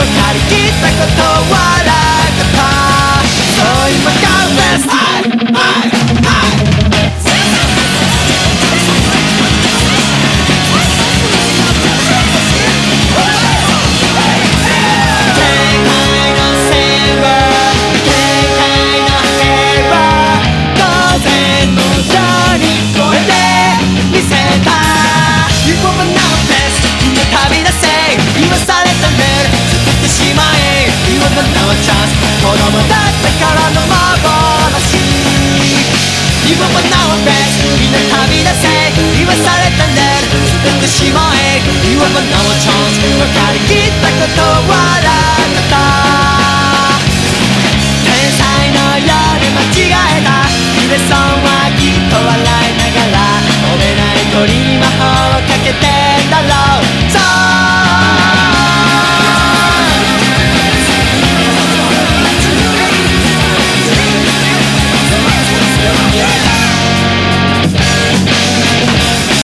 かりきったことはなかった。そう今がベスト。子供だったからの幻。今はなおベストみんな旅立せ言わされたね。捨ててしまえ今はなおチャンス。分かりきったことはなかった。天才のように間違えたヒデさんはきっと笑いながら飛べない鳥に魔法をかけてんだろう。そう